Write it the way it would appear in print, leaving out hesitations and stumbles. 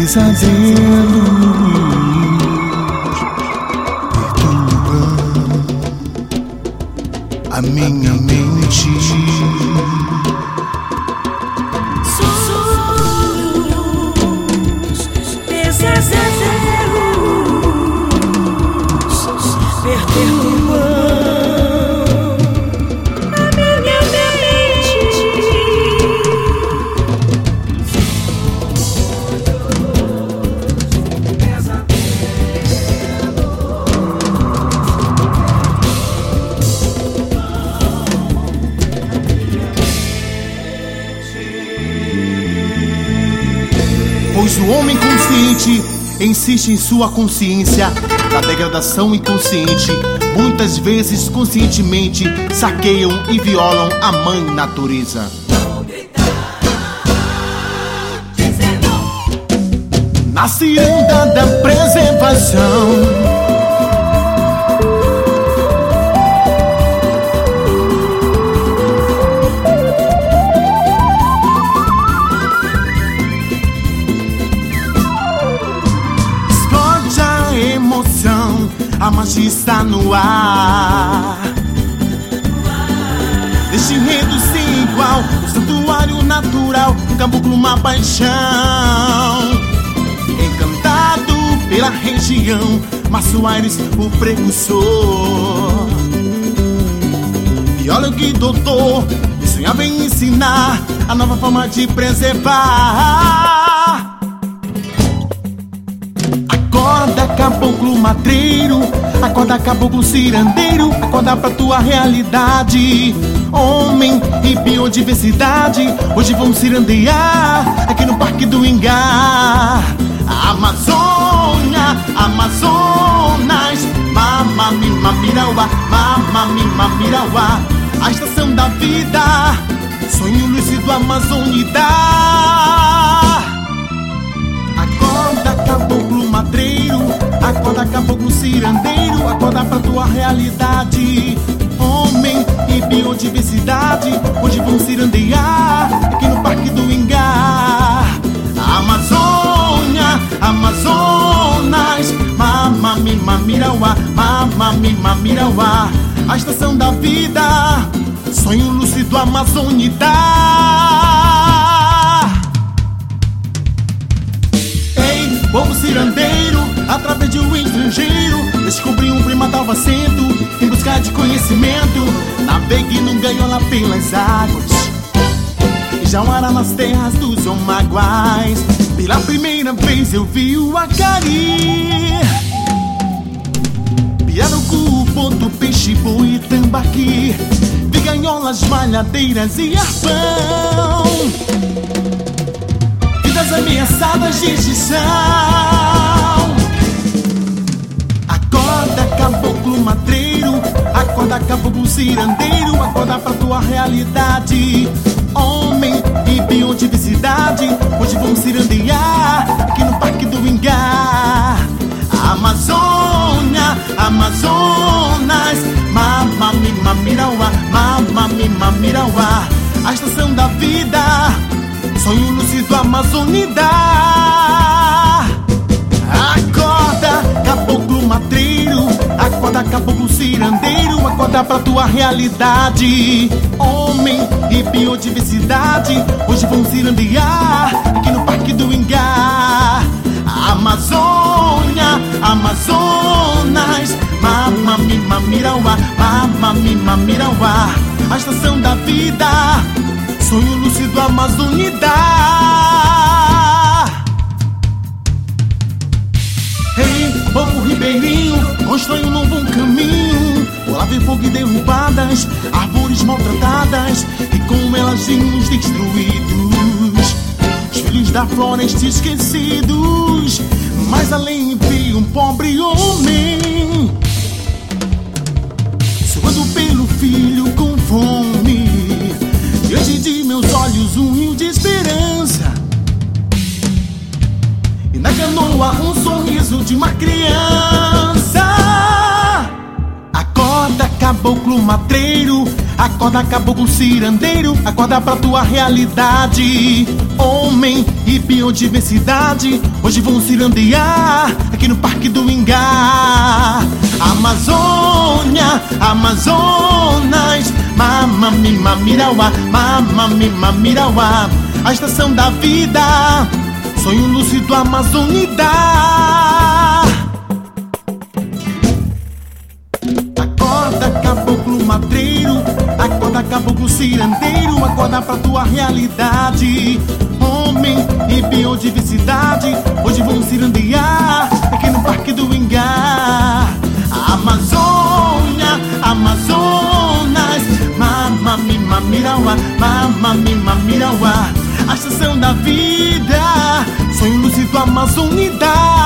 pesadelos perturbam a minha mente. Sonhos, pesadelos perturbam a minha mente. Pois o homem consciente insiste em sua consciência da degradação inconsciente. Muitas vezes, conscientemente, saqueiam e violam a mãe natureza. Na ciranda da preservação, a magia está no ar. Deste enredo sem igual, o santuário natural, um caboclo, uma paixão. Encantado pela região, Márcio Aires, o precursor. E olha o que doutor sonhava em ensinar a nova forma de preservar. Acorda, caboclo matreiro, acorda, caboclo cirandeiro, acorda pra tua realidade. Homem e biodiversidade, hoje vamos cirandear aqui no Parque do Ingá. Amazônia, Amazonas, Mamami, Mamirauá, Mamami, Mamirauá. A estação da vida, sonho lúcido, Amazonidade. Acorda, caboclo matreiro, acorda, caboclo cirandeiro, acorda pra tua realidade. Homem e biodiversidade, hoje vamos cirandear aqui no Parque do Ingá. Amazônia, Amazonas, Mamami, Mamirauá, Mamami, Mamirauá. A estação da vida, sonho lúcido, Amazonidade. Povo cirandeiro, através de um estrangeiro, descobri um primatal vacento em busca de conhecimento. Navegue num gaiola pelas águas e Jauara nas terras dos Omaguais. Pela primeira vez eu vi o acari, pirarucu, ponto, peixe, boi e tambaqui. Vi gaiolas, malhadeiras e arpão, ameaçadas de extinção. Acorda, caboclo matreiro, acorda, caboclo cirandeiro, acorda pra tua realidade. Homem e biodiversidade, hoje vamos cirandear aqui no Parque do Ingá. Amazônia, Amazonas, Mamami, Mamirauá, Mamami, Mamirauá. A estação da vida, sonho lúcido, Amazonidade. Acorda, caboclo matreiro, acorda, caboclo cirandeiro, acorda pra tua realidade. Homem e biodiversidade, hoje vamos cirandear aqui no Parque do Ingá. Amazônia, Amazonas, Mamami, Mamirauá, Mamami, Mamirauá. A estação da vida, sonho lúcido, Amazonidade. Ei, povo ribeirinho, constrói um novo caminho. Por lá vem fogo e derrubadas, árvores maltratadas e com elas vinhos destruídos. Os filhos da floresta esquecidos, mas além vi um pobre homem suando pelo filho com fome. Diante de meus olhos um rio de esperança, e na canoa um sorriso de uma criança. Acorda, caboclo matreiro, Acorda, caboclo cirandeiro, acorda pra tua realidade. Homem e biodiversidade hoje vão cirandear aqui no Parque do Ingá. Amazônia, Amazonas, Mamami Mamirauá, Mamami Mamirauá. A estação da vida, sonho lúcido Amazonida. Acorda, caboclo madreiro, acorda, caboclo cirandeiro, acorda pra tua realidade. Homem e biodiversidade hoje vão cirandear aqui no Parque do Ingá. Amazônia, Amazonas, Mamami Mamirauá, Mamami Mamirauá. A estação da vida, sonho lúcido Amazonida.